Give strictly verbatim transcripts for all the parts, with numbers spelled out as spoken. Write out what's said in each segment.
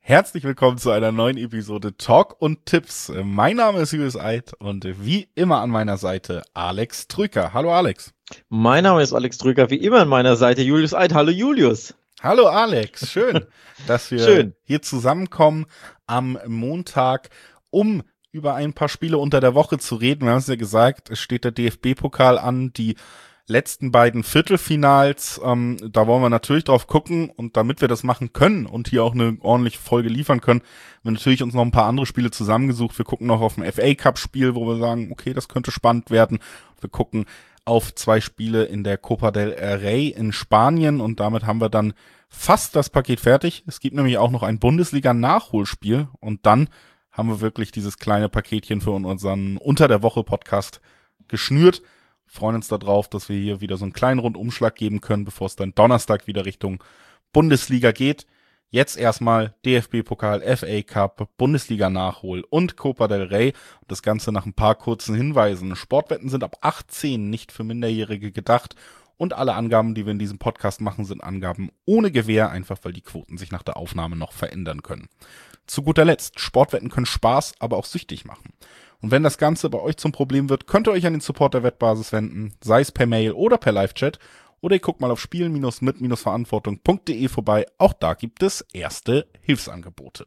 Herzlich willkommen zu einer neuen Episode Talk und Tipps. Mein Name ist Julius Eid und wie immer an meiner Seite Alex Trüker. Hallo Alex. Mein Name ist Alex Trüker, wie immer an meiner Seite Julius Eid. Hallo Julius. Hallo Alex, schön, dass wir Schön. hier zusammenkommen am Montag, um über ein paar Spiele unter der Woche zu reden. Wir haben es ja gesagt, es steht der D F B-Pokal an, die letzten beiden Viertelfinals, ähm, da wollen wir natürlich drauf gucken und damit wir das machen können und hier auch eine ordentliche Folge liefern können, haben wir natürlich uns noch ein paar andere Spiele zusammengesucht. Wir gucken noch auf ein F A Cup Spiel, wo wir sagen, okay, das könnte spannend werden. Wir gucken auf zwei Spiele in der Copa del Rey in Spanien und damit haben wir dann fast das Paket fertig. Es gibt nämlich auch noch ein Bundesliga-Nachholspiel und dann haben wir wirklich dieses kleine Paketchen für unseren Unter-der-Woche-Podcast geschnürt. Freuen uns darauf, dass wir hier wieder so einen kleinen Rundumschlag geben können, bevor es dann Donnerstag wieder Richtung Bundesliga geht. Jetzt erstmal D F B-Pokal, F A Cup, Bundesliga-Nachhol und Copa del Rey. Und das Ganze nach ein paar kurzen Hinweisen. Sportwetten sind ab achtzehn nicht für Minderjährige gedacht. Und alle Angaben, die wir in diesem Podcast machen, sind Angaben ohne Gewähr, einfach weil die Quoten sich nach der Aufnahme noch verändern können. Zu guter Letzt, Sportwetten können Spaß, aber auch süchtig machen. Und wenn das Ganze bei euch zum Problem wird, könnt ihr euch an den Support der Wettbasis wenden, sei es per Mail oder per Live-Chat. Oder ihr guckt mal auf spielen mit verantwortung punkt de vorbei. Auch da gibt es erste Hilfsangebote.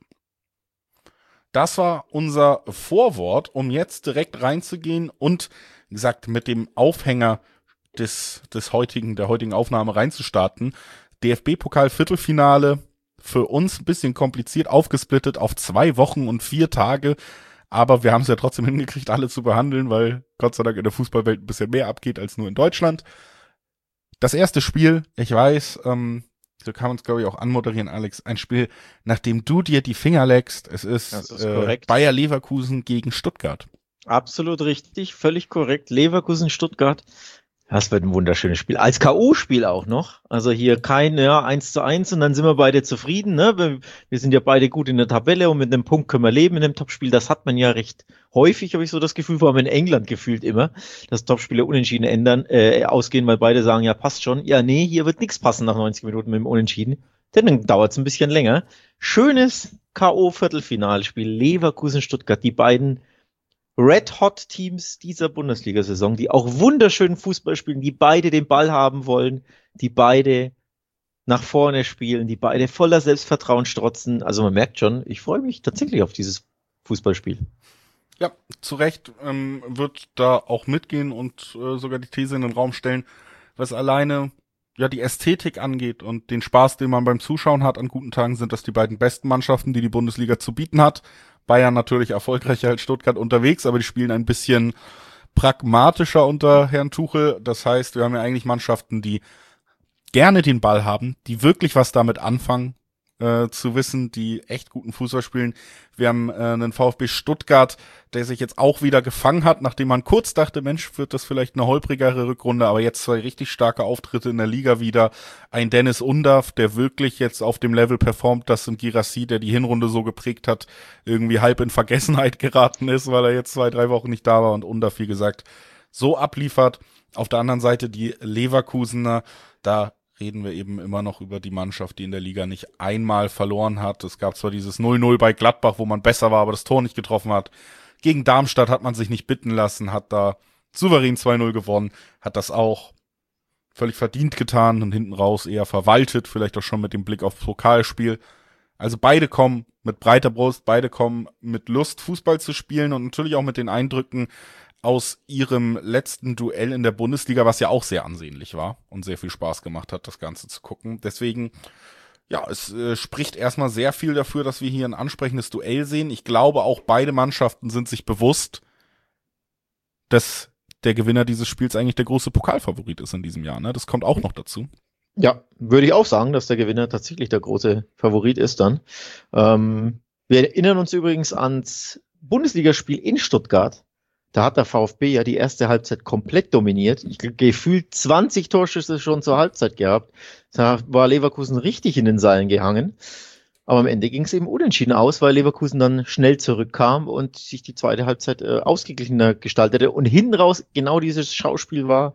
Das war unser Vorwort, um jetzt direkt reinzugehen und, wie gesagt, mit dem Aufhänger des, des heutigen, der heutigen Aufnahme reinzustarten. D F B-Pokal Viertelfinale, für uns ein bisschen kompliziert aufgesplittet auf zwei Wochen und vier Tage. Aber wir haben es ja trotzdem hingekriegt, alle zu behandeln, weil Gott sei Dank in der Fußballwelt ein bisschen mehr abgeht als nur in Deutschland. Das erste Spiel, ich weiß, ähm, so kann man es glaube ich auch anmoderieren, Alex, ein Spiel, nachdem du dir die Finger leckst. Es ist, ist äh, Bayer Leverkusen gegen Stuttgart. Absolut richtig, völlig korrekt. Leverkusen, Stuttgart. Das wird ein wunderschönes Spiel. Als K O-Spiel auch noch. Also hier kein ja, eins zu eins und dann sind wir beide zufrieden. Ne? Wir, wir sind ja beide gut in der Tabelle und mit einem Punkt können wir leben in dem Topspiel. Das hat man ja recht häufig, habe ich so das Gefühl, vor allem in England gefühlt immer, dass Topspiele unentschieden ändern, äh, ausgehen, weil beide sagen, ja passt schon. Ja, nee, hier wird nichts passen nach neunzig Minuten mit dem Unentschieden. Denn dann dauert es ein bisschen länger. Schönes K O-Viertelfinalspiel. Leverkusen, Stuttgart, die beiden Red-Hot-Teams dieser Bundesliga-Saison, die auch wunderschönen Fußball spielen, die beide den Ball haben wollen, die beide nach vorne spielen, die beide voller Selbstvertrauen strotzen. Also man merkt schon, ich freue mich tatsächlich auf dieses Fußballspiel. Ja, zu Recht ähm, wird da auch mitgehen und äh, sogar die These in den Raum stellen, was alleine ja die Ästhetik angeht und den Spaß, den man beim Zuschauen hat an guten Tagen, sind das die beiden besten Mannschaften, die die Bundesliga zu bieten hat. Bayern natürlich erfolgreicher als Stuttgart unterwegs, aber die spielen ein bisschen pragmatischer unter Herrn Tuchel. Das heißt, wir haben ja eigentlich Mannschaften, die gerne den Ball haben, die wirklich was damit anfangen, äh, zu wissen, die echt guten Fußball spielen. Wir haben äh, einen VfB Stuttgart, der sich jetzt auch wieder gefangen hat, nachdem man kurz dachte, Mensch, wird das vielleicht eine holprigere Rückrunde, aber jetzt zwei richtig starke Auftritte in der Liga wieder. Ein Dennis Undav, der wirklich jetzt auf dem Level performt, dass ein Girassi, der die Hinrunde so geprägt hat, irgendwie halb in Vergessenheit geraten ist, weil er jetzt zwei, drei Wochen nicht da war und Undav, wie gesagt, so abliefert. Auf der anderen Seite die Leverkusener, da reden wir eben immer noch über die Mannschaft, die in der Liga nicht einmal verloren hat. Es gab zwar dieses null null bei Gladbach, wo man besser war, aber das Tor nicht getroffen hat. Gegen Darmstadt hat man sich nicht bitten lassen, hat da souverän zwei null gewonnen, hat das auch völlig verdient getan und hinten raus eher verwaltet, vielleicht auch schon mit dem Blick aufs Pokalspiel. Also beide kommen mit breiter Brust, beide kommen mit Lust, Fußball zu spielen und natürlich auch mit den Eindrücken aus ihrem letzten Duell in der Bundesliga, was ja auch sehr ansehnlich war und sehr viel Spaß gemacht hat, das Ganze zu gucken. Deswegen, ja, es äh, spricht erstmal sehr viel dafür, dass wir hier ein ansprechendes Duell sehen. Ich glaube, auch beide Mannschaften sind sich bewusst, dass der Gewinner dieses Spiels eigentlich der große Pokalfavorit ist in diesem Jahr. Ne? Das kommt auch noch dazu. Ja, würde ich auch sagen, dass der Gewinner tatsächlich der große Favorit ist dann. Ähm, wir erinnern uns übrigens ans Bundesligaspiel in Stuttgart. Da hat der VfB ja die erste Halbzeit komplett dominiert. Ich gefühlt zwanzig Torschüsse schon zur Halbzeit gehabt. Da war Leverkusen richtig in den Seilen gehangen. Aber am Ende ging es eben unentschieden aus, weil Leverkusen dann schnell zurückkam und sich die zweite Halbzeit äh, ausgeglichener gestaltete. Und hinten raus genau dieses Schauspiel war,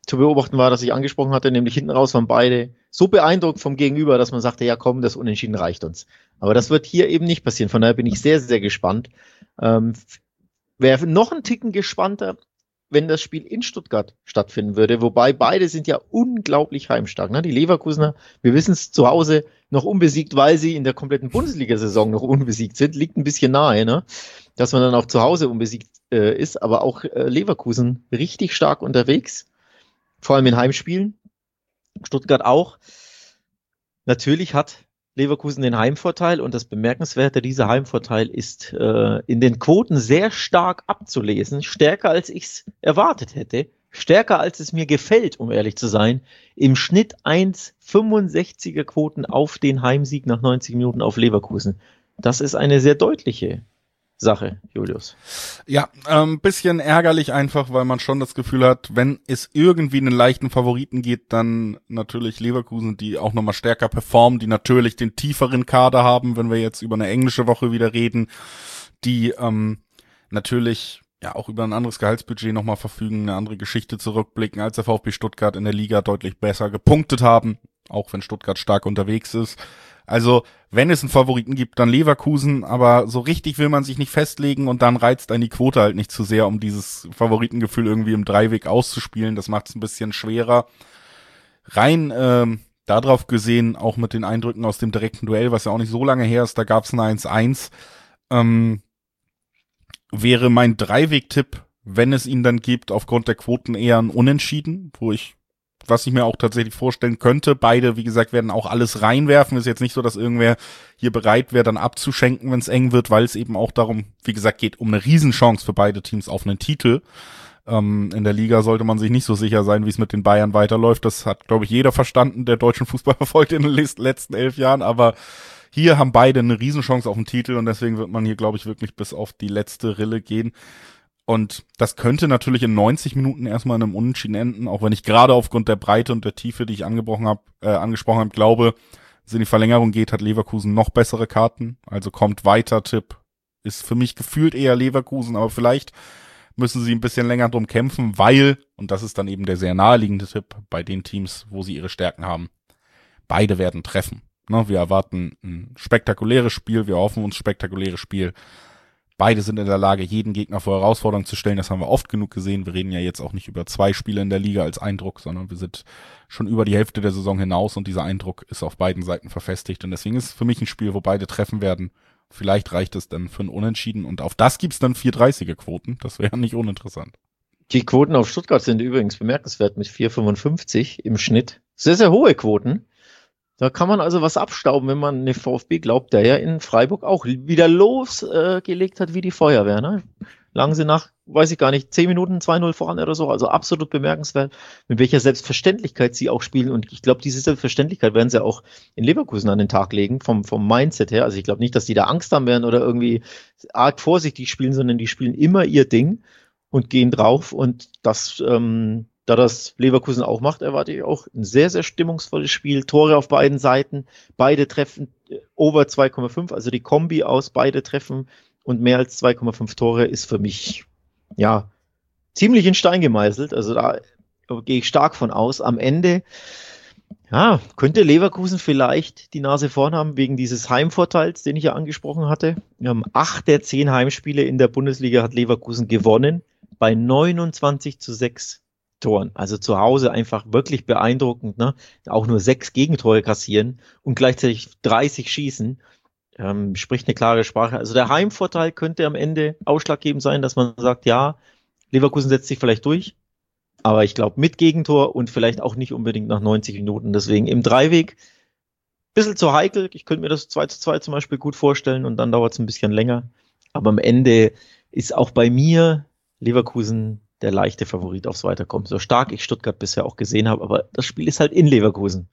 zu beobachten war, das ich angesprochen hatte, nämlich hinten raus waren beide so beeindruckt vom Gegenüber, dass man sagte, ja komm, das Unentschieden reicht uns. Aber das wird hier eben nicht passieren. Von daher bin ich sehr, sehr gespannt. Ähm, Wäre noch ein Ticken gespannter, wenn das Spiel in Stuttgart stattfinden würde, wobei beide sind ja unglaublich heimstark. Ne? Die Leverkusener, wir wissen es, zu Hause noch unbesiegt, weil sie in der kompletten Bundesliga-Saison noch unbesiegt sind, liegt ein bisschen nahe, ne? Dass man dann auch zu Hause unbesiegt äh, ist, aber auch äh, Leverkusen richtig stark unterwegs, vor allem in Heimspielen, Stuttgart auch. Natürlich hat Leverkusen den Heimvorteil und das Bemerkenswerte dieser Heimvorteil ist äh, in den Quoten sehr stark abzulesen, stärker als ich es erwartet hätte, stärker als es mir gefällt, um ehrlich zu sein. Im Schnitt eins Komma fünfundsechziger Quoten auf den Heimsieg nach neunzig Minuten auf Leverkusen. Das ist eine sehr deutliche Sache, Julius. Ja, ein ähm, bisschen ärgerlich einfach, weil man schon das Gefühl hat, wenn es irgendwie einen leichten Favoriten geht, dann natürlich Leverkusen, die auch nochmal stärker performen, die natürlich den tieferen Kader haben, wenn wir jetzt über eine englische Woche wieder reden, die ähm, natürlich ja auch über ein anderes Gehaltsbudget nochmal verfügen, eine andere Geschichte zurückblicken, als der VfB Stuttgart in der Liga deutlich besser gepunktet haben, auch wenn Stuttgart stark unterwegs ist. Also, wenn es einen Favoriten gibt, dann Leverkusen, aber so richtig will man sich nicht festlegen und dann reizt einen die Quote halt nicht zu sehr, um dieses Favoritengefühl irgendwie im Dreiweg auszuspielen. Das macht es ein bisschen schwerer. Rein ähm, darauf gesehen, auch mit den Eindrücken aus dem direkten Duell, was ja auch nicht so lange her ist, da gab es ein eins eins, ähm, wäre mein Dreiweg-Tipp, wenn es ihn dann gibt, aufgrund der Quoten eher ein Unentschieden, wo ich was ich mir auch tatsächlich vorstellen könnte. Beide, wie gesagt, werden auch alles reinwerfen. Ist jetzt nicht so, dass irgendwer hier bereit wäre, dann abzuschenken, wenn es eng wird, weil es eben auch darum, wie gesagt, geht um eine Riesenchance für beide Teams auf einen Titel. Ähm, in der Liga sollte man sich nicht so sicher sein, wie es mit den Bayern weiterläuft. Das hat, glaube ich, jeder verstanden, der deutschen Fußball verfolgt in den letzten elf Jahren. Aber hier haben beide eine Riesenchance auf den Titel und deswegen wird man hier, glaube ich, wirklich bis auf die letzte Rille gehen. Und das könnte natürlich in neunzig Minuten erstmal in einem Unentschieden enden, auch wenn ich gerade aufgrund der Breite und der Tiefe, die ich angesprochen habe, äh, angesprochen habe, glaube, wenn es in die Verlängerung geht, hat Leverkusen noch bessere Karten. Also kommt weiter, Tipp. Ist für mich gefühlt eher Leverkusen, aber vielleicht müssen sie ein bisschen länger drum kämpfen, weil, und das ist dann eben der sehr naheliegende Tipp, bei den Teams, wo sie ihre Stärken haben, beide werden treffen. Ne, wir erwarten ein spektakuläres Spiel, wir hoffen uns spektakuläres Spiel. Beide sind in der Lage, jeden Gegner vor Herausforderungen zu stellen. Das haben wir oft genug gesehen. Wir reden ja jetzt auch nicht über zwei Spiele in der Liga als Eindruck, sondern wir sind schon über die Hälfte der Saison hinaus und dieser Eindruck ist auf beiden Seiten verfestigt. Und deswegen ist es für mich ein Spiel, wo beide treffen werden. Vielleicht reicht es dann für ein Unentschieden und auf das gibt's dann vier dreißiger Quoten. Das wäre nicht uninteressant. Die Quoten auf Stuttgart sind übrigens bemerkenswert mit vier Komma fünfundfünfzig im Schnitt. Sehr, sehr hohe Quoten. Da kann man also was abstauben, wenn man eine VfB glaubt, der ja in Freiburg auch wieder losgelegt äh, hat wie die Feuerwehr. Ne? Lagen sie nach, weiß ich gar nicht, zehn Minuten zwei null voran oder so. Also absolut bemerkenswert, mit welcher Selbstverständlichkeit sie auch spielen. Und ich glaube, diese Selbstverständlichkeit werden sie auch in Leverkusen an den Tag legen, vom, vom Mindset her. Also ich glaube nicht, dass die da Angst haben werden oder irgendwie arg vorsichtig spielen, sondern die spielen immer ihr Ding und gehen drauf. Und das... Ähm, Da das Leverkusen auch macht, erwarte ich auch ein sehr, sehr stimmungsvolles Spiel. Tore auf beiden Seiten, beide treffen over zwei Komma fünf, also die Kombi aus beide treffen und mehr als zwei Komma fünf Tore ist für mich, ja, ziemlich in Stein gemeißelt. Also da gehe ich stark von aus. Am Ende, ja, könnte Leverkusen vielleicht die Nase vorn haben wegen dieses Heimvorteils, den ich ja angesprochen hatte. Wir haben acht der zehn Heimspiele in der Bundesliga hat Leverkusen gewonnen bei neunundzwanzig zu sechs. Toren. Also zu Hause einfach wirklich beeindruckend, ne? Auch nur sechs Gegentore kassieren und gleichzeitig dreißig schießen, ähm, spricht eine klare Sprache. Also der Heimvorteil könnte am Ende ausschlaggebend sein, dass man sagt, ja, Leverkusen setzt sich vielleicht durch, aber ich glaube mit Gegentor und vielleicht auch nicht unbedingt nach neunzig Minuten. Deswegen im Dreiweg bisschen zu heikel. Ich könnte mir das zwei zu zwei zum Beispiel gut vorstellen und dann dauert es ein bisschen länger. Aber am Ende ist auch bei mir Leverkusen der leichte Favorit aufs Weiterkommen. So stark ich Stuttgart bisher auch gesehen habe, aber das Spiel ist halt in Leverkusen.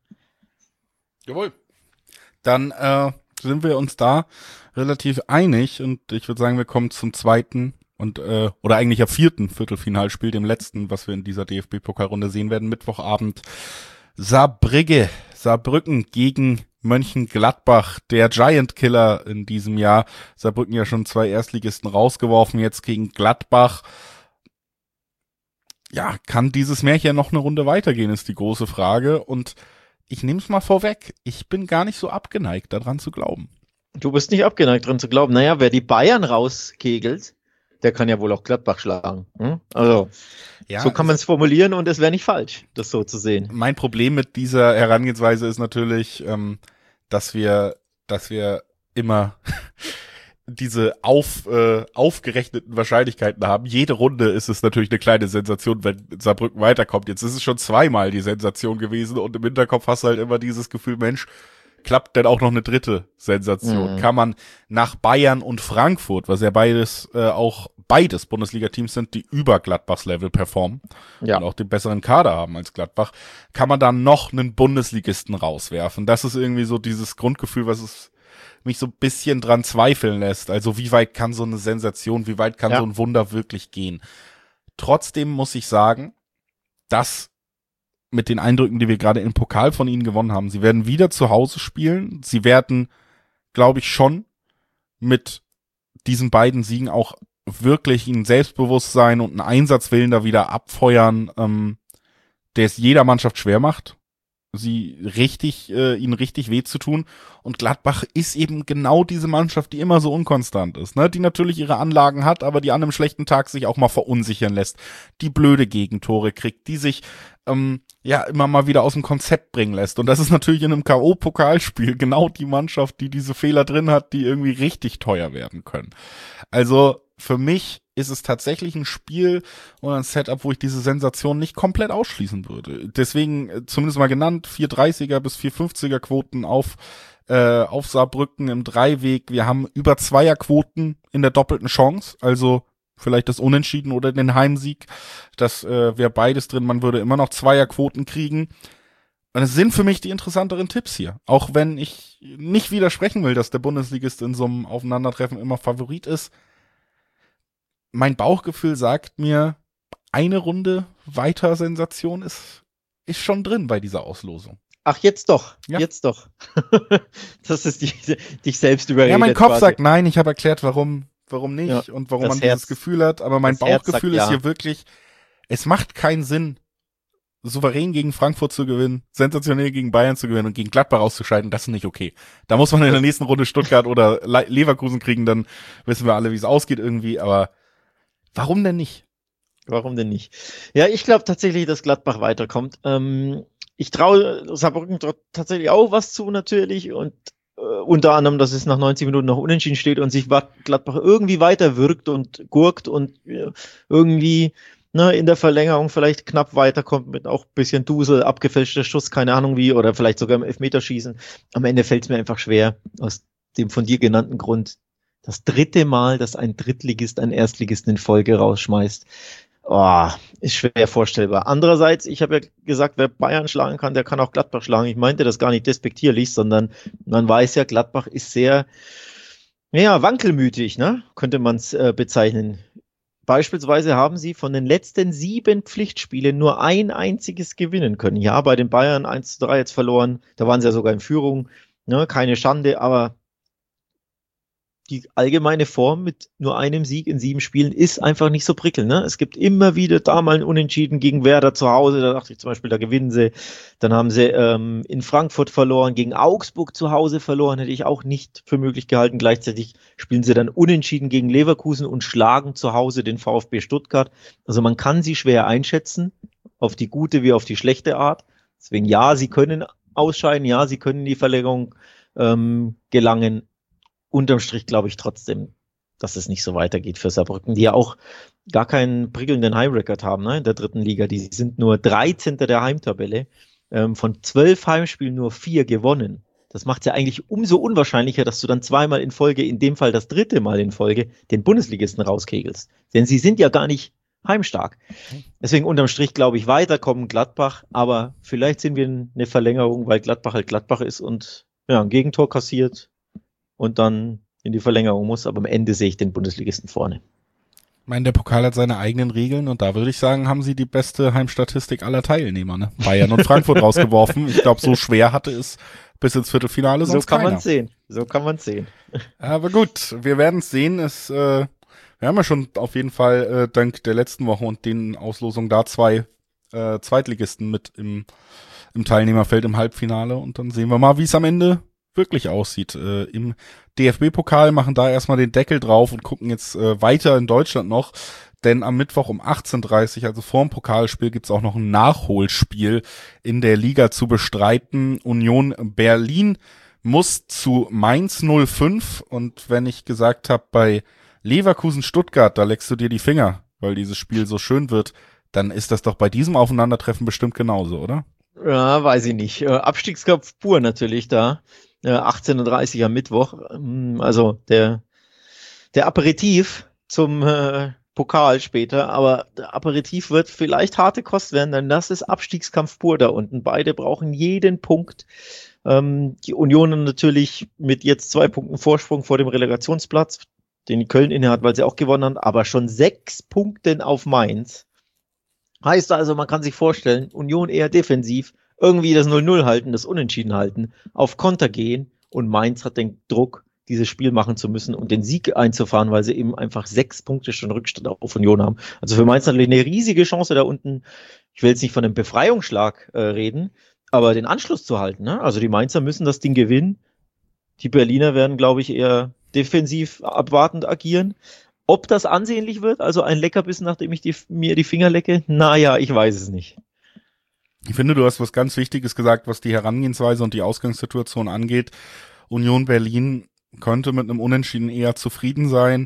Jawohl. Dann äh, sind wir uns da relativ einig und ich würde sagen, wir kommen zum zweiten und äh, oder eigentlich ja vierten Viertelfinalspiel, dem letzten, was wir in dieser D F B-Pokalrunde sehen werden, Mittwochabend. Saarbrügge, Saarbrücken gegen Mönchengladbach, der Giant Killer in diesem Jahr. Saarbrücken ja schon zwei Erstligisten rausgeworfen, jetzt gegen Gladbach. ja, kann dieses Märchen noch eine Runde weitergehen, ist die große Frage. Und ich nehme es mal vorweg, ich bin gar nicht so abgeneigt, daran zu glauben. Du bist nicht abgeneigt, daran zu glauben. Naja, wer die Bayern rauskegelt, der kann ja wohl auch Gladbach schlagen. Hm? Also, ja, so kann man es formulieren und es wäre nicht falsch, das so zu sehen. Mein Problem mit dieser Herangehensweise ist natürlich, ähm, dass wir, dass wir immer diese auf, äh, aufgerechneten Wahrscheinlichkeiten haben. Jede Runde ist es natürlich eine kleine Sensation, wenn Saarbrücken weiterkommt. Jetzt ist es schon zweimal die Sensation gewesen und im Hinterkopf hast du halt immer dieses Gefühl, Mensch, klappt denn auch noch eine dritte Sensation? Mhm. Kann man nach Bayern und Frankfurt, was ja beides äh, auch beides Bundesliga-Teams sind, die über Gladbachs Level performen ja. und auch den besseren Kader haben als Gladbach, kann man dann noch einen Bundesligisten rauswerfen. Das ist irgendwie so dieses Grundgefühl, was es mich so ein bisschen dran zweifeln lässt. Also wie weit kann so eine Sensation, wie weit kann ja. so ein Wunder wirklich gehen? Trotzdem muss ich sagen, dass mit den Eindrücken, die wir gerade im Pokal von ihnen gewonnen haben, sie werden wieder zu Hause spielen. Sie werden, glaube ich, schon mit diesen beiden Siegen auch wirklich ein Selbstbewusstsein und einen Einsatzwillen da wieder abfeuern, ähm, der es jeder Mannschaft schwer macht, sie richtig, äh, ihnen richtig weh zu tun. Und Gladbach ist eben genau diese Mannschaft, die immer so unkonstant ist, ne? Die natürlich ihre Anlagen hat, aber die an einem schlechten Tag sich auch mal verunsichern lässt, die blöde Gegentore kriegt, die sich ähm, ja immer mal wieder aus dem Konzept bringen lässt. Und das ist natürlich in einem K O-Pokalspiel genau die Mannschaft, die diese Fehler drin hat, die irgendwie richtig teuer werden können. Also für mich ist es tatsächlich ein Spiel oder ein Setup, wo ich diese Sensation nicht komplett ausschließen würde. Deswegen äh, zumindest mal genannt, vier dreißiger bis vier fünfziger Quoten auf äh, auf Saarbrücken im Dreiweg. Wir haben über Zweierquoten in der doppelten Chance, also vielleicht das Unentschieden oder den Heimsieg. Das äh, wäre beides drin, man würde immer noch Zweierquoten kriegen. Und es sind für mich die interessanteren Tipps hier. Auch wenn ich nicht widersprechen will, dass der Bundesligist in so einem Aufeinandertreffen immer Favorit ist. Mein Bauchgefühl sagt mir, eine Runde weiter Sensation ist, ist schon drin bei dieser Auslosung. Ach, jetzt doch, ja. jetzt doch. Das ist die, dich selbst überredet. Ja, mein Kopf quasi. sagt nein, ich habe erklärt, warum, warum nicht ja, und warum man Herz, dieses Gefühl hat. Aber mein Bauchgefühl ist ja. hier wirklich, es macht keinen Sinn, souverän gegen Frankfurt zu gewinnen, sensationell gegen Bayern zu gewinnen und gegen Gladbach auszuscheiden, das ist nicht okay. Da muss man in der nächsten Runde Stuttgart oder Le- Leverkusen kriegen, dann wissen wir alle, wie es ausgeht irgendwie, aber warum denn nicht? Warum denn nicht? Ja, ich glaube tatsächlich, dass Gladbach weiterkommt. Ähm, ich traue Saarbrücken tatsächlich auch was zu natürlich und äh, unter anderem, dass es nach neunzig Minuten noch unentschieden steht und sich Gladbach irgendwie weiter wirkt und gurkt und äh, irgendwie ne, in der Verlängerung vielleicht knapp weiterkommt mit auch ein bisschen Dusel, abgefälschter Schuss, keine Ahnung wie, oder vielleicht sogar im Elfmeterschießen. Am Ende fällt es mir einfach schwer, aus dem von dir genannten Grund, das dritte Mal, dass ein Drittligist einen Erstligisten in Folge rausschmeißt. Oh, ist schwer vorstellbar. Andererseits, ich habe ja gesagt, wer Bayern schlagen kann, der kann auch Gladbach schlagen. Ich meinte das gar nicht despektierlich, sondern man weiß ja, Gladbach ist sehr, ja, wankelmütig, ne? Könnte man es äh, bezeichnen. Beispielsweise haben sie von den letzten sieben Pflichtspielen nur ein einziges gewinnen können. Ja, bei den Bayern eins zu drei jetzt verloren. Da waren sie ja sogar in Führung. Ne? Keine Schande, aber die allgemeine Form mit nur einem Sieg in sieben Spielen ist einfach nicht so prickelnd. Ne? Es gibt immer wieder da mal ein Unentschieden gegen Werder zu Hause. Da dachte ich zum Beispiel, da gewinnen sie. Dann haben sie ähm, in Frankfurt verloren, gegen Augsburg zu Hause verloren. Hätte ich auch nicht für möglich gehalten. Gleichzeitig spielen sie dann unentschieden gegen Leverkusen und schlagen zu Hause den VfB Stuttgart. Also man kann sie schwer einschätzen, auf die gute wie auf die schlechte Art. Deswegen ja, sie können ausscheiden. Ja, sie können die Verlängerung ähm, gelangen. Unterm Strich glaube ich trotzdem, dass es nicht so weitergeht für Saarbrücken, die ja auch gar keinen prickelnden Heimrekord haben, ne, in der dritten Liga. Die sind nur dreizehnter der Heimtabelle, ähm, von zwölf Heimspielen nur vier gewonnen. Das macht es ja eigentlich umso unwahrscheinlicher, dass du dann zweimal in Folge, in dem Fall das dritte Mal in Folge, den Bundesligisten rauskegelst. Denn sie sind ja gar nicht heimstark. Deswegen unterm Strich glaube ich, weiterkommen Gladbach, aber vielleicht sind wir eine Verlängerung, weil Gladbach halt Gladbach ist und ja, ein Gegentor kassiert und dann in die Verlängerung muss, aber am Ende sehe ich den Bundesligisten vorne. Ich meine, der Pokal hat seine eigenen Regeln und da würde ich sagen, haben sie die beste Heimstatistik aller Teilnehmer, ne? Bayern und Frankfurt rausgeworfen. Ich glaube, so schwer hatte es bis ins Viertelfinale sonst So kann keiner. man sehen, so kann man sehen. Aber gut, wir werden es sehen. Es, äh, wir Wir haben ja schon auf jeden Fall äh, dank der letzten Woche und den Auslosungen da zwei äh, Zweitligisten mit im, im Teilnehmerfeld im Halbfinale. Und dann sehen wir mal, wie es am Ende wirklich aussieht. Äh, Im D F B-Pokal machen da erstmal den Deckel drauf und gucken jetzt äh, weiter in Deutschland noch. Denn am Mittwoch um achtzehn Uhr dreißig, also vor dem Pokalspiel, gibt's auch noch ein Nachholspiel in der Liga zu bestreiten. Union Berlin muss zu Mainz null fünf. Und wenn ich gesagt habe, bei Leverkusen Stuttgart, da leckst du dir die Finger, weil dieses Spiel so schön wird, dann ist das doch bei diesem Aufeinandertreffen bestimmt genauso, oder? Ja, weiß ich nicht. Äh, Abstiegskampf pur natürlich da. Äh, achtzehn Uhr dreißig am Mittwoch. Ähm, also der, der Aperitif zum äh, Pokal später, aber der Aperitif wird vielleicht harte Kost werden, denn das ist Abstiegskampf pur da unten. Beide brauchen jeden Punkt. Ähm, die Union natürlich mit jetzt zwei Punkten Vorsprung vor dem Relegationsplatz, den die Köln innehat, weil sie auch gewonnen haben, aber schon sechs Punkten auf Mainz. Heißt also, man kann sich vorstellen, Union eher defensiv, irgendwie das null null halten, das Unentschieden halten, auf Konter gehen und Mainz hat den Druck, dieses Spiel machen zu müssen und den Sieg einzufahren, weil sie eben einfach sechs Punkte schon Rückstand auf Union haben. Also für Mainz natürlich eine riesige Chance da unten. Ich will jetzt nicht von einem Befreiungsschlag äh, reden, aber den Anschluss zu halten. Ne? Also die Mainzer müssen das Ding gewinnen. Die Berliner werden, glaube ich, eher defensiv abwartend agieren. Ob das ansehnlich wird, also ein Leckerbissen, nachdem ich die, mir die Finger lecke, naja, ich weiß es nicht. Ich finde, du hast was ganz Wichtiges gesagt, was die Herangehensweise und die Ausgangssituation angeht. Union Berlin könnte mit einem Unentschieden eher zufrieden sein,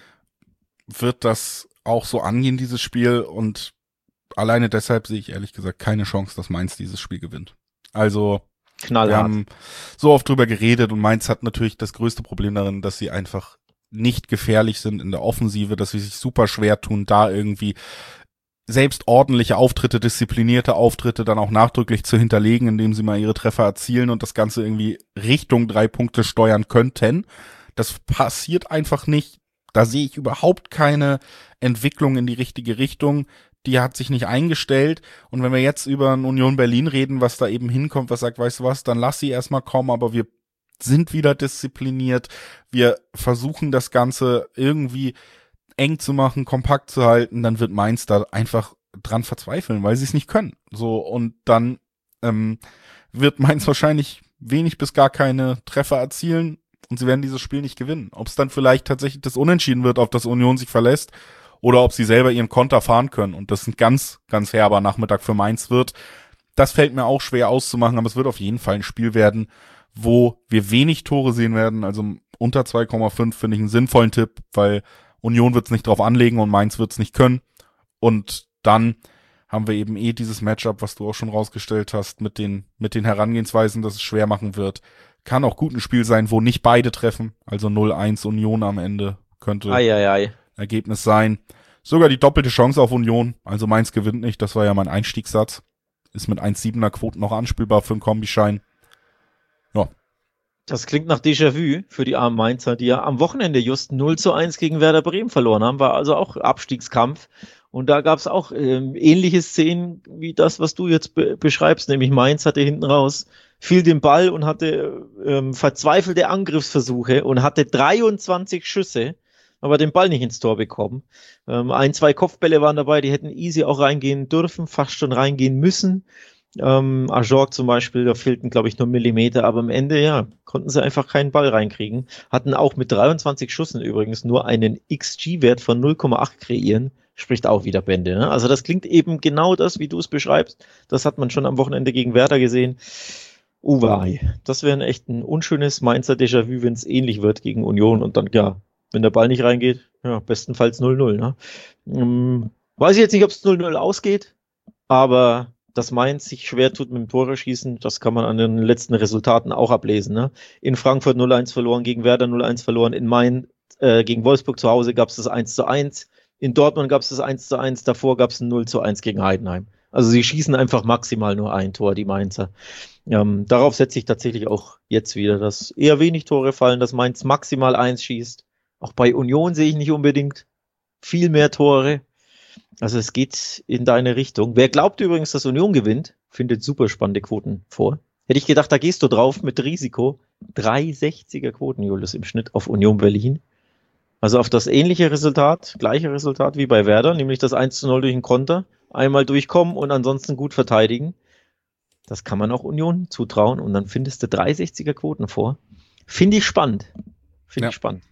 wird das auch so angehen, dieses Spiel, und alleine deshalb sehe ich ehrlich gesagt keine Chance, dass Mainz dieses Spiel gewinnt. Also Knallhart. Wir haben so oft drüber geredet und Mainz hat natürlich das größte Problem darin, dass sie einfach nicht gefährlich sind in der Offensive, dass sie sich super schwer tun, da irgendwie selbst ordentliche Auftritte, disziplinierte Auftritte dann auch nachdrücklich zu hinterlegen, indem sie mal ihre Treffer erzielen und das Ganze irgendwie Richtung drei Punkte steuern könnten. Das passiert einfach nicht. Da sehe ich überhaupt keine Entwicklung in die richtige Richtung. Die hat sich nicht eingestellt. Und wenn wir jetzt über ein Union Berlin reden, was da eben hinkommt, was sagt, weißt du was, dann lass sie erstmal kommen, aber wir sind wieder diszipliniert. Wir versuchen das Ganze irgendwie eng zu machen, kompakt zu halten, dann wird Mainz da einfach dran verzweifeln, weil sie es nicht können. So, und dann ähm, wird Mainz wahrscheinlich wenig bis gar keine Treffer erzielen und sie werden dieses Spiel nicht gewinnen. Ob es dann vielleicht tatsächlich das Unentschieden wird, auf das Union sich verlässt, oder ob sie selber ihren Konter fahren können und das ein ganz, ganz herber Nachmittag für Mainz wird, das fällt mir auch schwer auszumachen, aber es wird auf jeden Fall ein Spiel werden, wo wir wenig Tore sehen werden, also unter zwei Komma fünf finde ich einen sinnvollen Tipp, weil Union wird es nicht drauf anlegen und Mainz wird es nicht können. Und dann haben wir eben eh dieses Matchup, was du auch schon rausgestellt hast, mit den mit den Herangehensweisen, dass es schwer machen wird. Kann auch gut ein Spiel sein, wo nicht beide treffen. Also null eins Union am Ende könnte Ei, ei, ei. Ergebnis sein. Sogar die doppelte Chance auf Union. Also Mainz gewinnt nicht, das war ja mein Einstiegssatz. Ist mit eins Komma siebener Quoten noch anspielbar für einen Kombischein. Ja. Das klingt nach Déjà-vu für die armen Mainzer, die ja am Wochenende just null zu eins gegen Werder Bremen verloren haben. War also auch Abstiegskampf. Und da gab es auch ähm, ähnliche Szenen wie das, was du jetzt be- beschreibst. Nämlich Mainz hatte hinten raus viel den Ball und hatte ähm, verzweifelte Angriffsversuche und hatte dreiundzwanzig Schüsse, aber den Ball nicht ins Tor bekommen. Ähm, ein, zwei Kopfbälle waren dabei, die hätten easy auch reingehen dürfen, fast schon reingehen müssen. Ähm, Ajorg zum Beispiel, da fehlten, glaube ich, nur Millimeter, aber am Ende, ja, konnten sie einfach keinen Ball reinkriegen. Hatten auch mit dreiundzwanzig Schüssen übrigens nur einen X G-Wert von null Komma acht kreieren. Spricht auch wieder Bände. Ne? Also das klingt eben genau das, wie du es beschreibst. Das hat man schon am Wochenende gegen Werder gesehen. Uwei. Das wäre echt ein unschönes Mainzer Déjà-vu, wenn es ähnlich wird gegen Union. Und dann, ja, wenn der Ball nicht reingeht, ja, bestenfalls null null. Ne? Hm, weiß ich jetzt nicht, ob es null null ausgeht, aber dass Mainz sich schwer tut mit dem Tore schießen, das kann man an den letzten Resultaten auch ablesen. Ne? In Frankfurt null eins verloren, gegen Werder null eins verloren, in Mainz äh, gegen Wolfsburg zu Hause gab es das eins zu eins, in Dortmund gab es das eins zu eins, davor gab es ein null zu eins gegen Heidenheim. Also sie schießen einfach maximal nur ein Tor, die Mainzer. Ähm, darauf setze ich tatsächlich auch jetzt wieder, dass eher wenig Tore fallen, dass Mainz maximal eins schießt. Auch bei Union sehe ich nicht unbedingt viel mehr Tore. Also es geht in deine Richtung. Wer glaubt übrigens, dass Union gewinnt, findet super spannende Quoten vor. Hätte ich gedacht, da gehst du drauf mit Risiko. drei sechziger Quoten, Julius, im Schnitt auf Union Berlin. Also auf das ähnliche Resultat, gleiche Resultat wie bei Werder, nämlich das eins zu null durch den Konter. Einmal durchkommen und ansonsten gut verteidigen. Das kann man auch Union zutrauen und dann findest du dreihundertsechziger Quoten vor. Finde ich spannend. Finde Ja. ich spannend.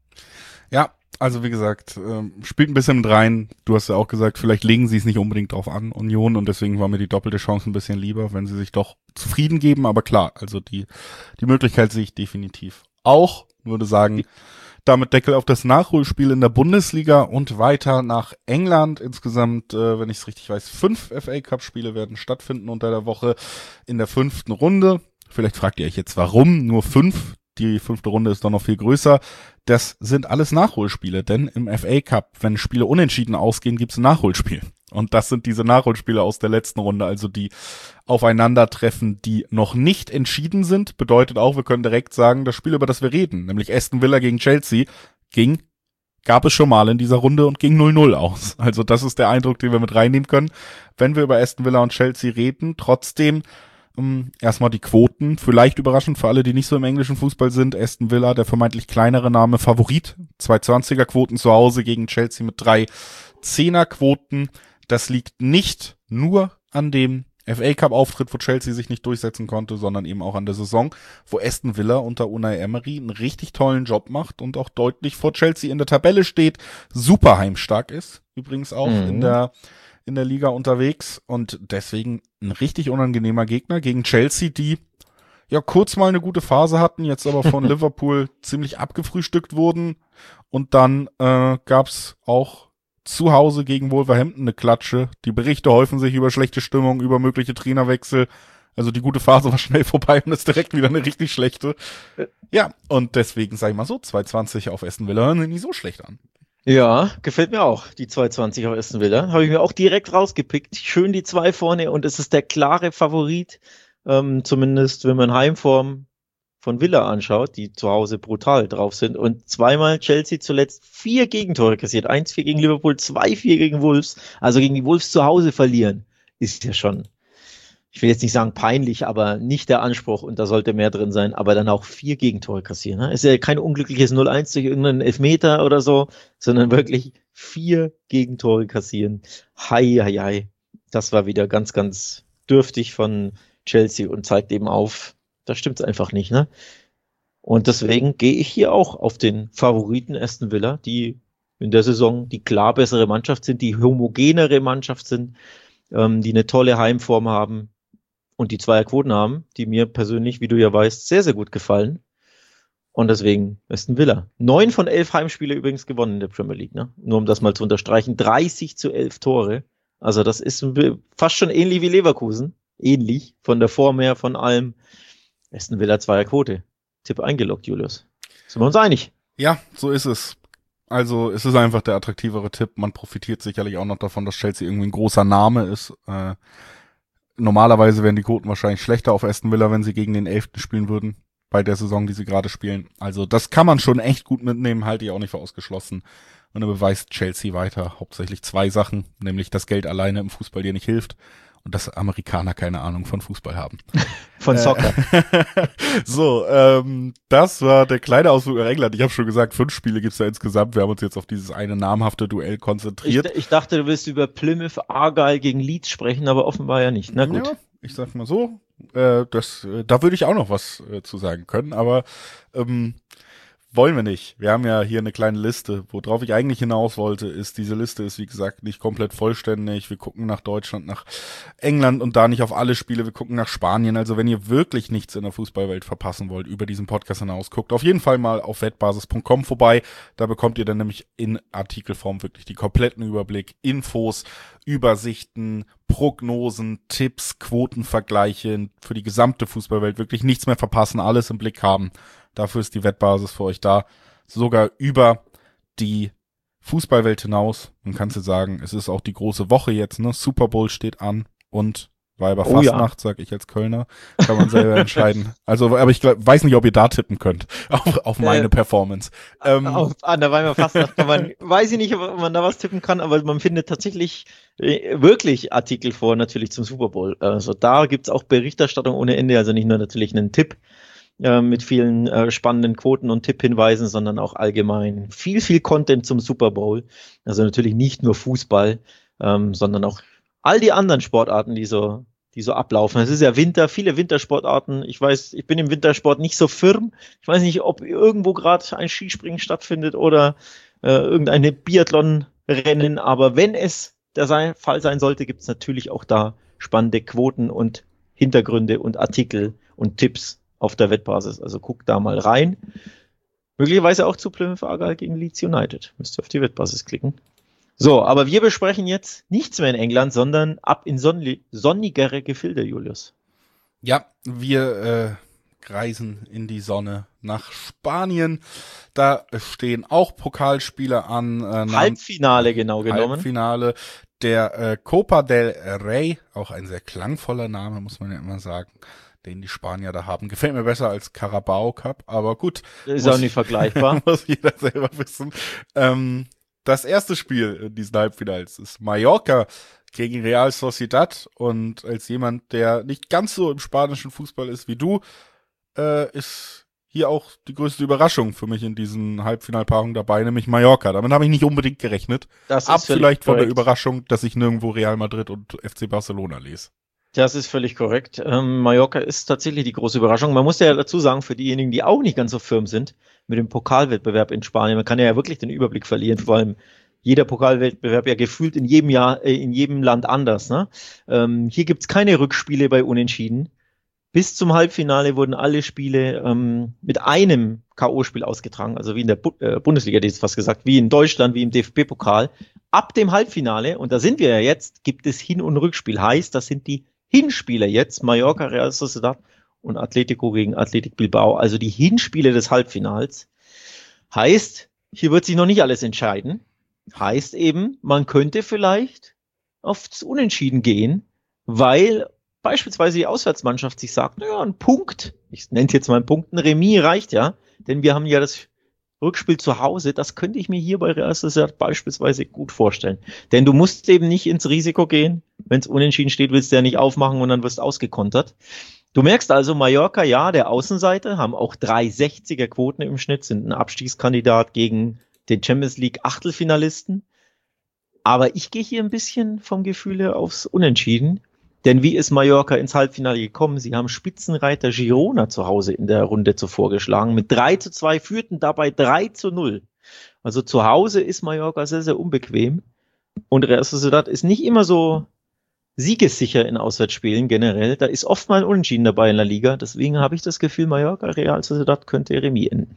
Ja, also wie gesagt, ähm, spielt ein bisschen mit rein. Du hast ja auch gesagt, vielleicht legen sie es nicht unbedingt drauf an, Union, und deswegen war mir die doppelte Chance ein bisschen lieber, wenn sie sich doch zufrieden geben. Aber klar, also die, die Möglichkeit sehe ich definitiv auch. Würde sagen, damit Deckel auf das Nachholspiel in der Bundesliga und weiter nach England. Insgesamt, äh, wenn ich es richtig weiß, fünf F A Cup Spiele werden stattfinden unter der Woche in der fünften Runde. Vielleicht fragt ihr euch jetzt, warum nur fünf? Die fünfte Runde ist doch noch viel größer. Das sind alles Nachholspiele, denn im F A Cup, wenn Spiele unentschieden ausgehen, gibt es ein Nachholspiel. Und das sind diese Nachholspiele aus der letzten Runde, also die aufeinandertreffen, die noch nicht entschieden sind. Bedeutet auch, wir können direkt sagen, das Spiel, über das wir reden, nämlich Aston Villa gegen Chelsea, ging, gab es schon mal in dieser Runde und ging null null aus. Also das ist der Eindruck, den wir mit reinnehmen können, wenn wir über Aston Villa und Chelsea reden. Trotzdem um, erstmal die Quoten, vielleicht überraschend für alle, die nicht so im englischen Fußball sind. Aston Villa, der vermeintlich kleinere Name, Favorit. Zwei zwanziger Quoten zu Hause gegen Chelsea mit drei Zehner Quoten. Das liegt nicht nur an dem F A Cup Auftritt, wo Chelsea sich nicht durchsetzen konnte, sondern eben auch an der Saison, wo Aston Villa unter Unai Emery einen richtig tollen Job macht und auch deutlich vor Chelsea in der Tabelle steht, super heimstark ist, übrigens auch mhm. in der in der Liga unterwegs und deswegen ein richtig unangenehmer Gegner gegen Chelsea, die ja kurz mal eine gute Phase hatten, jetzt aber von Liverpool ziemlich abgefrühstückt wurden und dann äh, gab's auch zu Hause gegen Wolverhampton eine Klatsche. Die Berichte häufen sich über schlechte Stimmung, über mögliche Trainerwechsel. Also die gute Phase war schnell vorbei und ist direkt wieder eine richtig schlechte. Ja, und deswegen sag ich mal so, zwei zwanzig auf Aston Villa hören sich nicht so schlecht an. Ja, gefällt mir auch, die zwei zwanzig auf Aston Villa. Habe ich mir auch direkt rausgepickt. Schön die zwei vorne und es ist der klare Favorit. Ähm, zumindest wenn man Heimform von Villa anschaut, die zu Hause brutal drauf sind und zweimal Chelsea zuletzt vier Gegentore kassiert. eins vier gegen Liverpool, zwei vier gegen Wolves. Also gegen die Wolves zu Hause verlieren, ist ja schon, ich will jetzt nicht sagen peinlich, aber nicht der Anspruch und da sollte mehr drin sein, aber dann auch vier Gegentore kassieren. Ne? Ist ja kein unglückliches null eins durch irgendeinen Elfmeter oder so, sondern wirklich vier Gegentore kassieren. Hei, hei, hei. Das war wieder ganz, ganz dürftig von Chelsea und zeigt eben auf, da stimmt's einfach nicht, ne? Und deswegen gehe ich hier auch auf den Favoriten Aston Villa, die in der Saison die klar bessere Mannschaft sind, die homogenere Mannschaft sind, ähm, die eine tolle Heimform haben und die Zweierquoten haben, die mir persönlich, wie du ja weißt, sehr, sehr gut gefallen. Und deswegen Aston Villa. Neun von elf Heimspiele übrigens gewonnen in der Premier League, ne? Nur um das mal zu unterstreichen. dreißig zu elf Tore. Also das ist fast schon ähnlich wie Leverkusen. Ähnlich von der Form her, von allem. Aston Villa Zweierquote. Tipp eingeloggt, Julius. Sind wir uns einig? Ja, so ist es. Also es ist einfach der attraktivere Tipp. Man profitiert sicherlich auch noch davon, dass Chelsea irgendwie ein großer Name ist. Äh, normalerweise wären die Quoten wahrscheinlich schlechter auf Aston Villa, wenn sie gegen den Elften spielen würden, bei der Saison, die sie gerade spielen. Also das kann man schon echt gut mitnehmen, halte ich auch nicht für ausgeschlossen. Und dann beweist Chelsea weiter hauptsächlich zwei Sachen, nämlich das Geld alleine im Fußball dir nicht hilft. Und dass Amerikaner keine Ahnung von Fußball haben. Von Soccer. Äh, so, ähm, das war der kleine Ausflug nach England. Ich habe schon gesagt, fünf Spiele gibt's da insgesamt. Wir haben uns jetzt auf dieses eine namhafte Duell konzentriert. Ich, ich dachte, du willst über Plymouth Argyle gegen Leeds sprechen, aber offenbar ja nicht. Na gut. Ja, ich sag mal so, äh, das, äh, da würde ich auch noch was äh, zu sagen können, aber ähm, wollen wir nicht. Wir haben ja hier eine kleine Liste. Worauf ich eigentlich hinaus wollte, ist, diese Liste ist, wie gesagt, nicht komplett vollständig. Wir gucken nach Deutschland, nach England und da nicht auf alle Spiele. Wir gucken nach Spanien. Also wenn ihr wirklich nichts in der Fußballwelt verpassen wollt, über diesen Podcast hinaus, guckt auf jeden Fall mal auf wettbasis punkt com vorbei. Da bekommt ihr dann nämlich in Artikelform wirklich die kompletten Überblick, Infos, Übersichten, Prognosen, Tipps, Quotenvergleiche für die gesamte Fußballwelt. Wirklich nichts mehr verpassen, alles im Blick haben. Dafür ist die Wettbasis für euch da. Sogar über die Fußballwelt hinaus. Man kann dir sagen, es ist auch die große Woche jetzt, ne? Super Bowl steht an und Weiberfastnacht, oh ja. Sag ich als Kölner. Kann man selber entscheiden. Also, aber ich glaub, weiß nicht, ob ihr da tippen könnt. Auf, auf meine äh, Performance. Ähm, auf, an der Weiberfastnacht kann man, weiß ich nicht, ob man da was tippen kann, aber man findet tatsächlich äh, wirklich Artikel vor, natürlich zum Super Bowl. Also da gibt's auch Berichterstattung ohne Ende, also nicht nur natürlich einen Tipp. äh, mit vielen äh, spannenden Quoten und Tipphinweisen, sondern auch allgemein viel, viel Content zum Super Bowl. Also natürlich nicht nur Fußball, ähm, sondern auch all die anderen Sportarten, die so, die so ablaufen. Es ist ja Winter, viele Wintersportarten. Ich weiß, ich bin im Wintersport nicht so firm. Ich weiß nicht, ob irgendwo gerade ein Skispringen stattfindet oder äh, irgendeine Biathlon-Rennen, aber wenn es der sein, Fall sein sollte, gibt es natürlich auch da spannende Quoten und Hintergründe und Artikel und Tipps auf der Wettbasis. Also guckt da mal rein. Möglicherweise auch zu Plymouth Argyle gegen Leeds United. Müsst ihr auf die Wettbasis klicken. So, aber wir besprechen jetzt nichts mehr in England, sondern ab in sonn- sonnigere Gefilde, Julius. Ja, wir äh, reisen in die Sonne nach Spanien. Da stehen auch Pokalspiele an. Äh, Halbfinale genau genommen. Halbfinale der äh, Copa del Rey, auch ein sehr klangvoller Name, muss man ja immer sagen, den die Spanier da haben. Gefällt mir besser als Carabao Cup, aber gut. Ist auch nicht vergleichbar. Muss jeder selber wissen. Ähm, das erste Spiel in diesen Halbfinals ist Mallorca gegen Real Sociedad, und als jemand, der nicht ganz so im spanischen Fußball ist wie du, äh, ist hier auch die größte Überraschung für mich in diesen Halbfinalpaarungen dabei, nämlich Mallorca. Damit habe ich nicht unbedingt gerechnet. Das Ab ist völlig vielleicht von der korrekt. Überraschung, dass ich nirgendwo Real Madrid und F C Barcelona lese. Das ist völlig korrekt. Ähm, Mallorca ist tatsächlich die große Überraschung. Man muss ja dazu sagen, für diejenigen, die auch nicht ganz so firm sind mit dem Pokalwettbewerb in Spanien, man kann ja wirklich den Überblick verlieren, vor allem jeder Pokalwettbewerb ja gefühlt in jedem Jahr, äh, in jedem Land anders. Ne? Ähm, hier gibt's keine Rückspiele bei Unentschieden. Bis zum Halbfinale wurden alle Spiele ähm, mit einem K O-Spiel ausgetragen, also wie in der Bu- äh, Bundesliga, hätte ich jetzt fast gesagt, wie in Deutschland, wie im D F B-Pokal. Ab dem Halbfinale, und da sind wir ja jetzt, gibt es Hin- und Rückspiel. Heißt, das sind die Hinspiele jetzt, Mallorca, Real Sociedad und Atletico gegen Athletic Bilbao, also die Hinspiele des Halbfinals. Heißt, hier wird sich noch nicht alles entscheiden. Heißt eben, man könnte vielleicht aufs Unentschieden gehen, weil beispielsweise die Auswärtsmannschaft sich sagt, naja, ein Punkt, ich nenne es jetzt mal einen Punkt, ein Remis reicht ja, denn wir haben ja das Rückspiel zu Hause, das könnte ich mir hier bei Real Sociedad beispielsweise gut vorstellen. Denn du musst eben nicht ins Risiko gehen, wenn es unentschieden steht, willst du ja nicht aufmachen und dann wirst du ausgekontert. Du merkst also, Mallorca, ja, der Außenseiter, haben auch drei sechziger Quoten im Schnitt, sind ein Abstiegskandidat gegen den Champions League Achtelfinalisten. Aber ich gehe hier ein bisschen vom Gefühl her aufs Unentschieden. Denn wie ist Mallorca ins Halbfinale gekommen? Sie haben Spitzenreiter Girona zu Hause in der Runde zuvor geschlagen. Mit drei zu zwei führten dabei drei zu null. Also zu Hause ist Mallorca sehr, sehr unbequem. Und Real Sociedad ist nicht immer so siegessicher in Auswärtsspielen generell. Da ist oft mal ein Unentschieden dabei in der Liga. Deswegen habe ich das Gefühl, Mallorca, Real Sociedad könnte Remis enden.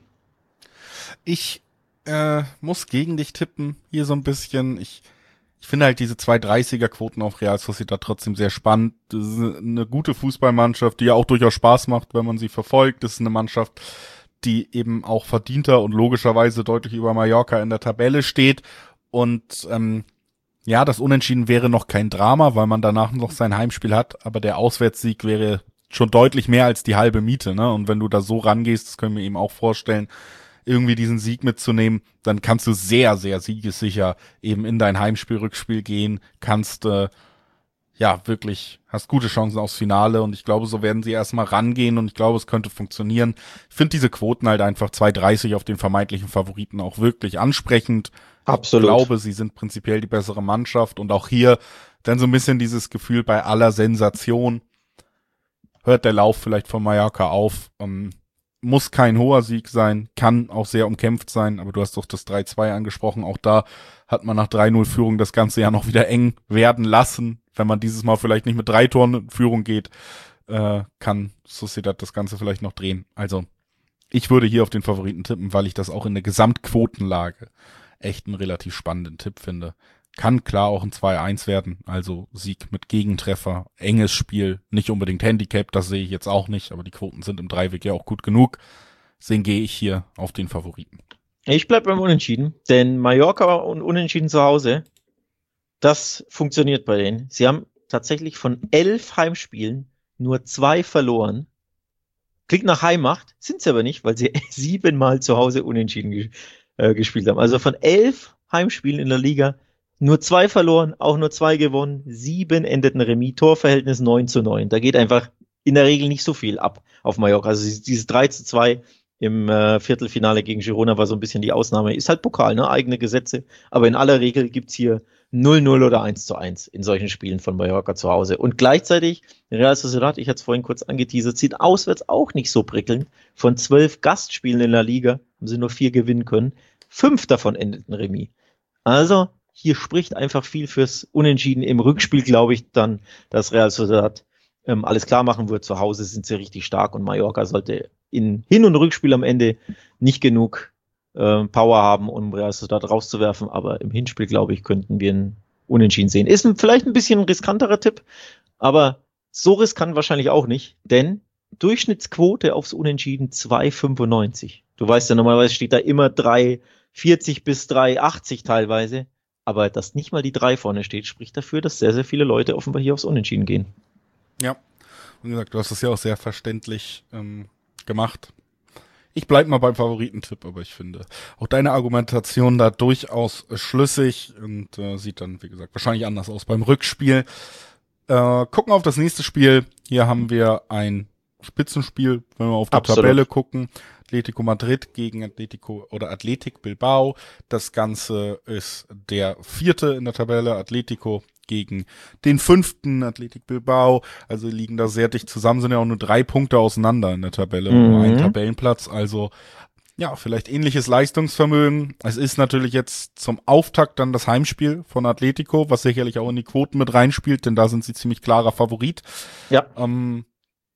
Ich äh, muss gegen dich tippen, hier so ein bisschen. Ich Ich finde halt diese zwei dreißiger-Quoten auf Real Sociedad trotzdem sehr spannend. Das ist eine gute Fußballmannschaft, die ja auch durchaus Spaß macht, wenn man sie verfolgt. Das ist eine Mannschaft, die eben auch verdienter und logischerweise deutlich über Mallorca in der Tabelle steht. Und ähm, ja, das Unentschieden wäre noch kein Drama, weil man danach noch sein Heimspiel hat. Aber der Auswärtssieg wäre schon deutlich mehr als die halbe Miete, ne? Und wenn du da so rangehst, das können wir eben auch vorstellen, irgendwie diesen Sieg mitzunehmen, dann kannst du sehr, sehr siegessicher eben in dein Heimspiel, Rückspiel gehen, kannst, äh, ja, wirklich, hast gute Chancen aufs Finale, und ich glaube, so werden sie erstmal rangehen, und ich glaube, es könnte funktionieren. Ich finde diese Quoten halt einfach zwei dreißig auf den vermeintlichen Favoriten auch wirklich ansprechend. Absolut. Ich glaube, sie sind prinzipiell die bessere Mannschaft, und auch hier dann so ein bisschen dieses Gefühl bei aller Sensation, hört der Lauf vielleicht von Mallorca auf, um, muss kein hoher Sieg sein, kann auch sehr umkämpft sein, aber du hast doch das drei zwei angesprochen. Auch da hat man nach drei null Führung das Ganze ja noch wieder eng werden lassen. Wenn man dieses Mal vielleicht nicht mit drei Toren in Führung geht, äh, kann Sociedad das Ganze vielleicht noch drehen. Also ich würde hier auf den Favoriten tippen, weil ich das auch in der Gesamtquotenlage echt einen relativ spannenden Tipp finde. Kann klar auch ein zwei eins werden, also Sieg mit Gegentreffer, enges Spiel, nicht unbedingt Handicap, das sehe ich jetzt auch nicht, aber die Quoten sind im Dreiweg ja auch gut genug. Deswegen gehe ich hier auf den Favoriten. Ich bleibe beim Unentschieden, denn Mallorca und Unentschieden zu Hause, das funktioniert bei denen. Sie haben tatsächlich von elf Heimspielen nur zwei verloren. Klingt nach Heimmacht, sind sie aber nicht, weil sie siebenmal zu Hause Unentschieden ge- äh, gespielt haben. Also von elf Heimspielen in der Liga nur zwei verloren, auch nur zwei gewonnen, sieben endeten Remis, Torverhältnis neun zu neun. Da geht einfach in der Regel nicht so viel ab auf Mallorca. Also dieses drei zu zwei im äh, Viertelfinale gegen Girona war so ein bisschen die Ausnahme. Ist halt Pokal, ne? Eigene Gesetze. Aber in aller Regel gibt's hier null null oder eins zu eins in solchen Spielen von Mallorca zu Hause. Und gleichzeitig, Real Sociedad, ich hatte es vorhin kurz angeteasert, sieht auswärts auch nicht so prickelnd. Von zwölf Gastspielen in der Liga haben sie nur vier gewinnen können. Fünf davon endeten Remis. Also hier spricht einfach viel fürs Unentschieden. Im Rückspiel glaube ich dann, dass Real Sociedad ähm, alles klar machen wird. Zu Hause sind sie richtig stark und Mallorca sollte in Hin- und Rückspiel am Ende nicht genug äh, Power haben, um Real Sociedad rauszuwerfen. Aber im Hinspiel, glaube ich, könnten wir ein Unentschieden sehen. Ist ein, vielleicht ein bisschen ein riskanterer Tipp, aber so riskant wahrscheinlich auch nicht, denn Durchschnittsquote aufs Unentschieden zwei Komma fünfundneunzig. Du weißt ja, normalerweise steht da immer drei Komma vierzig bis drei Komma achtzig teilweise, aber dass nicht mal die drei vorne steht, spricht dafür, dass sehr, sehr viele Leute offenbar hier aufs Unentschieden gehen. Ja, wie gesagt, du hast es ja auch sehr verständlich ähm, gemacht. Ich bleib mal beim Favoritentipp, aber ich finde auch deine Argumentation da durchaus schlüssig und äh, sieht dann, wie gesagt, wahrscheinlich anders aus beim Rückspiel. Äh, gucken auf das nächste Spiel. Hier haben wir ein Spitzenspiel, wenn wir auf die Absolut. Tabelle gucken. Atletico Madrid gegen Atletico oder Athletic Bilbao. Das Ganze ist der vierte in der Tabelle. Atletico gegen den fünften Athletic Bilbao. Also liegen da sehr dicht zusammen, sind ja auch nur drei Punkte auseinander in der Tabelle, Mhm. nur ein Tabellenplatz. Also ja, vielleicht ähnliches Leistungsvermögen. Es ist natürlich jetzt zum Auftakt dann das Heimspiel von Atletico, was sicherlich auch in die Quoten mit reinspielt, denn da sind sie ziemlich klarer Favorit. Ja. Ähm,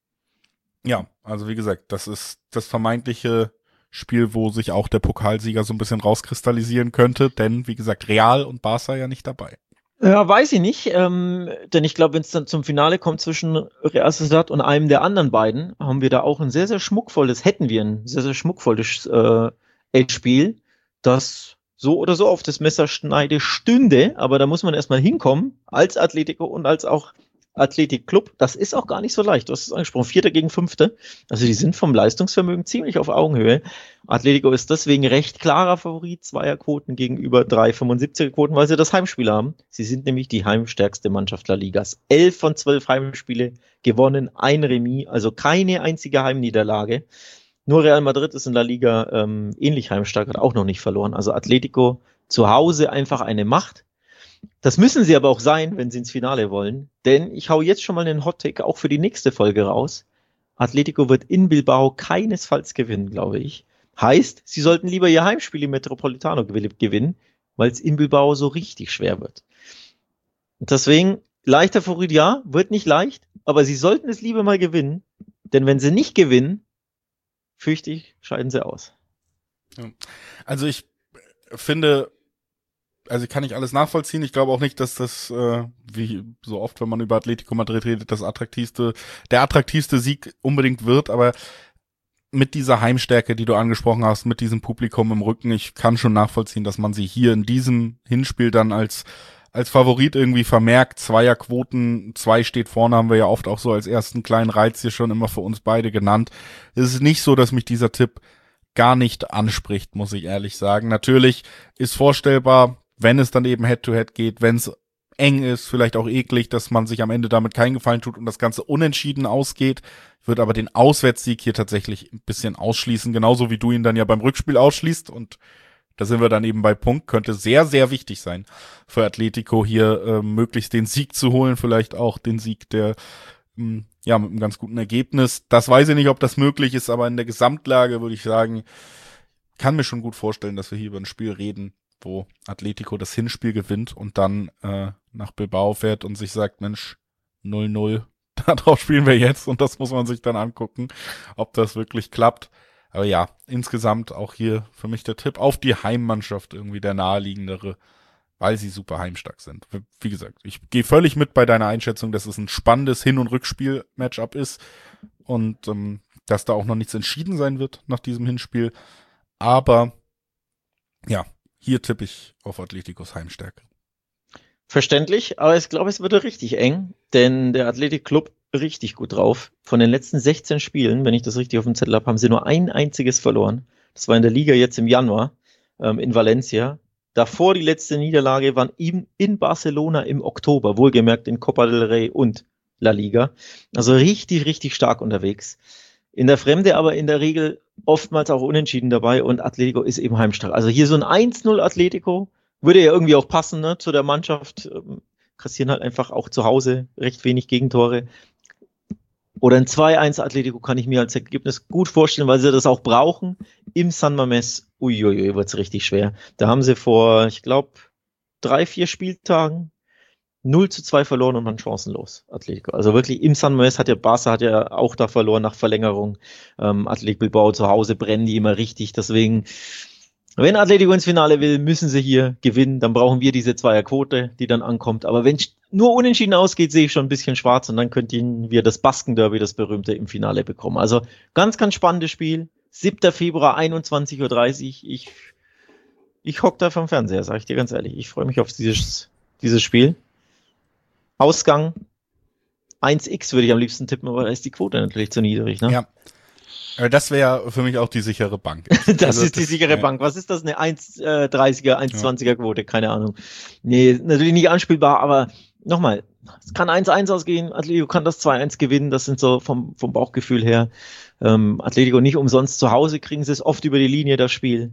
ja, also wie gesagt, das ist das vermeintliche Spiel, wo sich auch der Pokalsieger so ein bisschen rauskristallisieren könnte, denn wie gesagt, Real und Barca ja nicht dabei. Ja, weiß ich nicht, ähm, denn ich glaube, wenn es dann zum Finale kommt zwischen Real Sociedad und einem der anderen beiden, haben wir da auch ein sehr, sehr schmuckvolles, hätten wir ein sehr, sehr schmuckvolles äh, Endspiel, das so oder so auf das Messerschneide stünde, aber da muss man erstmal hinkommen, als Atletico und als auch Athletic Club. Das ist auch gar nicht so leicht. Du hast es angesprochen, Vierter gegen Fünfter. Also die sind vom Leistungsvermögen ziemlich auf Augenhöhe. Atletico ist deswegen recht klarer Favorit, Zweierquoten gegenüber drei Komma fünfundsiebziger Quoten, weil sie das Heimspiel haben. Sie sind nämlich die heimstärkste Mannschaft der Ligas. Elf von zwölf Heimspiele gewonnen, ein Remis, also keine einzige Heimniederlage. Nur Real Madrid ist in der Liga ähm, ähnlich heimstark, hat auch noch nicht verloren. Also Atletico zu Hause einfach eine Macht. Das müssen sie aber auch sein, wenn sie ins Finale wollen. Denn ich hau jetzt schon mal einen Hot-Take auch für die nächste Folge raus. Atletico wird in Bilbao keinesfalls gewinnen, glaube ich. Heißt, sie sollten lieber ihr Heimspiel im Metropolitano gewinnen, weil es in Bilbao so richtig schwer wird. Und deswegen, leichter Favorit, ja, wird nicht leicht, aber sie sollten es lieber mal gewinnen. Denn wenn sie nicht gewinnen, fürchte ich, scheiden sie aus. Ja. Also ich finde, also kann ich alles nachvollziehen. Ich glaube auch nicht, dass das, äh, wie so oft, wenn man über Atletico Madrid redet, das attraktivste, der attraktivste Sieg unbedingt wird, aber mit dieser Heimstärke, die du angesprochen hast, mit diesem Publikum im Rücken, ich kann schon nachvollziehen, dass man sie hier in diesem Hinspiel dann als als Favorit irgendwie vermerkt. Zweierquoten, zwei steht vorne, haben wir ja oft auch so als ersten kleinen Reiz hier schon immer für uns beide genannt. Es ist nicht so, dass mich dieser Tipp gar nicht anspricht, muss ich ehrlich sagen. Natürlich ist vorstellbar, wenn es dann eben Head-to-Head geht, wenn es eng ist, vielleicht auch eklig, dass man sich am Ende damit keinen Gefallen tut und das Ganze unentschieden ausgeht. Ich würde aber den Auswärtssieg hier tatsächlich ein bisschen ausschließen, genauso wie du ihn dann ja beim Rückspiel ausschließt. Und da sind wir dann eben bei Punkt, könnte sehr, sehr wichtig sein für Atletico hier äh, möglichst den Sieg zu holen, vielleicht auch den Sieg, der mh, ja mit einem ganz guten Ergebnis. Das weiß ich nicht, ob das möglich ist, aber in der Gesamtlage würde ich sagen, kann mir schon gut vorstellen, dass wir hier über ein Spiel reden, wo Atletico das Hinspiel gewinnt und dann äh, nach Bilbao fährt und sich sagt, Mensch, null null, darauf spielen wir jetzt und das muss man sich dann angucken, ob das wirklich klappt. Aber ja, insgesamt auch hier für mich der Tipp auf die Heimmannschaft irgendwie der naheliegendere, weil sie super heimstark sind. Wie gesagt, ich gehe völlig mit bei deiner Einschätzung, dass es ein spannendes Hin- und Rückspiel-Matchup ist und ähm, dass da auch noch nichts entschieden sein wird nach diesem Hinspiel. Aber ja, hier tippe ich auf Atleticos Heimstärke. Verständlich, aber ich glaube, es wird richtig eng, denn der Athletic Club richtig gut drauf. Von den letzten sechzehn Spielen, wenn ich das richtig auf dem Zettel habe, haben sie nur ein einziges verloren. Das war in der Liga jetzt im Januar ähm, in Valencia. Davor die letzte Niederlage waren eben in Barcelona im Oktober, wohlgemerkt in Copa del Rey und La Liga. Also richtig, richtig stark unterwegs. In der Fremde aber in der Regel oftmals auch unentschieden dabei und Atletico ist eben heimstark. Also hier so ein eins null Atletico würde ja irgendwie auch passen, ne, zu der Mannschaft. Ähm, kassieren halt einfach auch zu Hause recht wenig Gegentore. Oder ein zwei eins Atletico kann ich mir als Ergebnis gut vorstellen, weil sie das auch brauchen. Im San Mamés, uiuiui, wird's richtig schwer. Da haben sie vor, ich glaube, drei, vier Spieltagen null zu zwei verloren und waren chancenlos, Atletico. Also wirklich im San Mamés hat ja Barca hat ja auch da verloren nach Verlängerung. Ähm, Athletic Bilbao zu Hause brennen die immer richtig. Deswegen, wenn Atletico ins Finale will, müssen sie hier gewinnen. Dann brauchen wir diese Zweierquote, die dann ankommt. Aber wenn nur unentschieden ausgeht, sehe ich schon ein bisschen schwarz und dann könnten wir das Basken-Derby, das berühmte, im Finale bekommen. Also ganz, ganz spannendes Spiel. siebter Februar, einundzwanzig Uhr dreißig. Ich, ich hock da vom Fernseher, sage ich dir ganz ehrlich. Ich freue mich auf dieses, dieses Spiel. Ausgang eins x würde ich am liebsten tippen, aber da ist die Quote natürlich zu niedrig. Ne? Ja. Aber das wäre für mich auch die sichere Bank. das also ist die das, sichere ja. Bank. Was ist das? Eine eins dreißiger, eins zwanziger Quote? Keine Ahnung. Nee, natürlich nicht anspielbar, aber nochmal, es kann eins eins ausgehen. Atletico kann das zwei eins gewinnen. Das sind so vom, vom Bauchgefühl her. Ähm, Atletico nicht umsonst zu Hause, kriegen sie es oft über die Linie, das Spiel.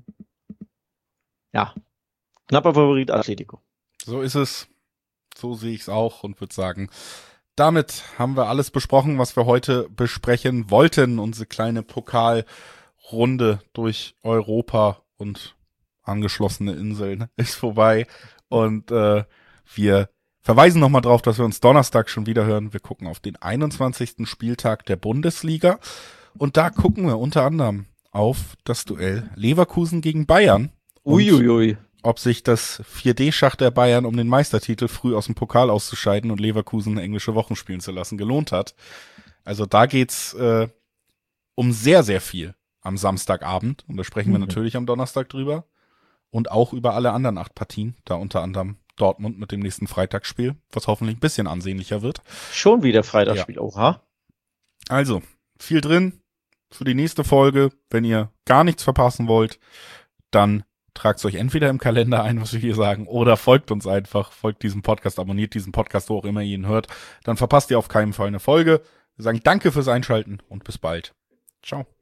Ja, knapper Favorit Atletico. So ist es. So sehe ich es auch und würde sagen, damit haben wir alles besprochen, was wir heute besprechen wollten. Unsere kleine Pokalrunde durch Europa und angeschlossene Inseln ist vorbei. Und äh, wir verweisen nochmal drauf, dass wir uns Donnerstag schon wieder hören. Wir gucken auf den einundzwanzigsten Spieltag der Bundesliga. Und da gucken wir unter anderem auf das Duell Leverkusen gegen Bayern. Uiuiui. Ob sich das vier D-Schach der Bayern, um den Meistertitel früh aus dem Pokal auszuscheiden und Leverkusen englische Wochen spielen zu lassen, gelohnt hat. Also da geht's äh, um sehr, sehr viel am Samstagabend. Und da sprechen mhm. wir natürlich am Donnerstag drüber. Und auch über alle anderen acht Partien, da unter anderem Dortmund mit dem nächsten Freitagsspiel, was hoffentlich ein bisschen ansehnlicher wird. Schon wieder Freitagsspiel, ja. Oha. Also, viel drin für die nächste Folge. Wenn ihr gar nichts verpassen wollt, dann tragt es euch entweder im Kalender ein, was wir hier sagen, oder folgt uns einfach, folgt diesem Podcast, abonniert diesen Podcast, wo auch immer ihr ihn hört. Dann verpasst ihr auf keinen Fall eine Folge. Wir sagen danke fürs Einschalten und bis bald. Ciao.